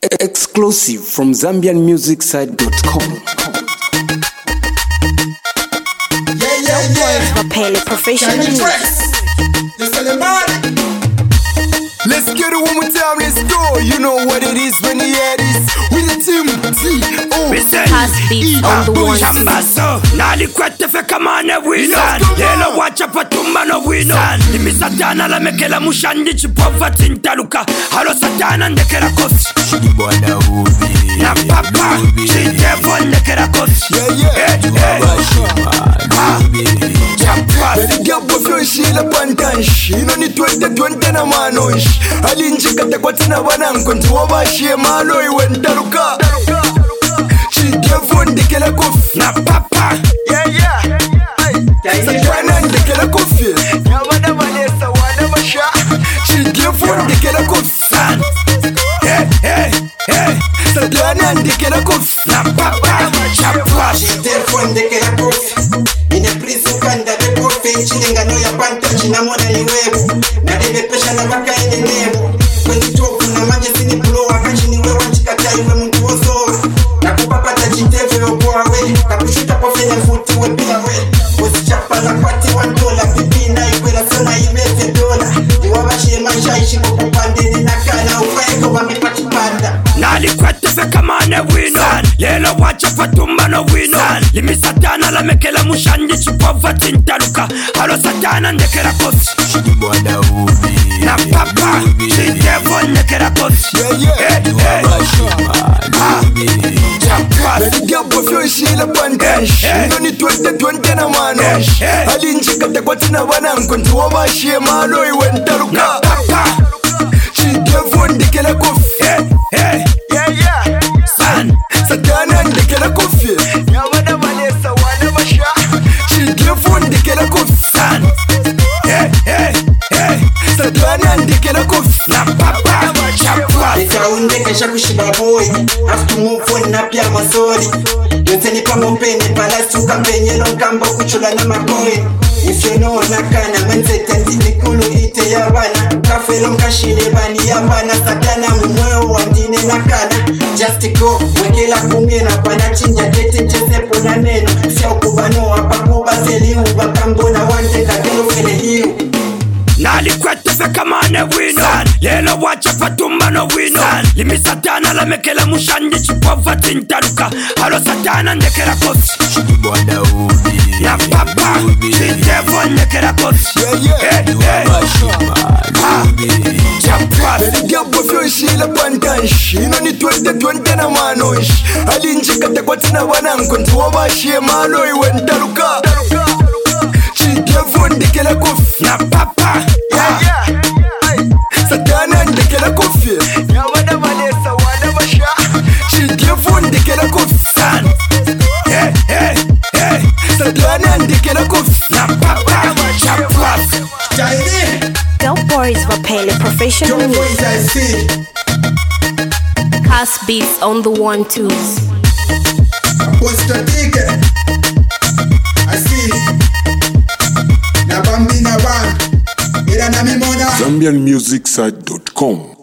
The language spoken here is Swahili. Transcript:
Exclusive from ZambianMusicSite.com. Mapele professional music. Let's get it one more time, let's go. You know what it is when you hear this. With the team Past beats on the one. Chambaso, nali kwete fe kamane wino. Yelo wacha patumba no wino. Limi satana la mekela mushandi chipova tintaluka. Halo satana ndekela kosi. Bwana ubi Na papa, chitevo ndekela kosi. Bedi gabo fyoshila pantansh. Ino ni 2020 na manosh. Alinjika tekwati wananko ntuwabashie malo iwe ntaluka. Chitevo ndekela kofi. Na papa, Satana ndekela kofi. Nyabana vanesa wana masha. Chitevo ndekela kofi. Satana ndekela kofi. na papa, chapwa. Telefone ndekela kofi. Ine prison kanda de kofi. Chilinga no ya panta chinamona ni webu. Na debe pesha na baka ine nebu. Kwenye tofu na manje sini blow. Wakachini wewa chikata iwe mtu ozo. Na kupapata jitevu yokuwa we. Kakushuta pofenya futi we bila we. Usichapa na kwati $1. Pipina ikwela sana imete dola. Iwabashie maisha ishi kukupandini na kana. Ufaeko wamipati panda. Nali kwete fe kamane wino. Yelo wacha patumba no wino. Limi satana la mekela mushandi chipova tintaluka. Halo satana ndekela kosi. Bwana ubi Na papa, chitevo ndekela kosi. Chapwa. Bedi gabo fyoshila pantansh. Ino ni 2020 na manosh. Alinjika tekwati wananko ntuwabashie malo iwe ntaluka. Chitevo ndekela kofi. Satana ndekela kofi. Nyabana vanesa wana masha. Chitevo ndekela kofi. Satana ndekela kofi. Na papa, chapwa. Nikaundekesha kushiba boy. Have to move on na pia masori. Yonseni pa mopene palasuka penyelo nkambo kuchula na maboy. If you know nakana mense tendi nikulu ite ya bana. Kafelo mkashile bani ya bana. Satana mumweo wandine nakana. Just go, wekela kumena bana chinja kete chesepo na neno. Sia ukubano hapa kuba selimu bakambo na wante kakelo fele hiu. Nali kwete fe kamane wino. Yelo wacha patumba no wino. Limi satana la mekela mushandi chipova tintaluka. Halo satana ndekela kosi. Bwana ubi Na papa, chitevo ndekela kosi. Chapwa. Bedi gabo fyoshila pantansh. Ino ni 2020 na manosh. Alinjika tekwati wananko ntuwabashie malo iwe ntaluka. Chitevo ndekela kofi. Na papa, Satana ndekela kofi. Nyabana vanesa wana masha. Chitevo ndekela kofi. Satana ndekela kofi. na papa, chapwa. Dope Boys Mapele professional music. Past beats on the 1-2s. ZambianMusicSite.com.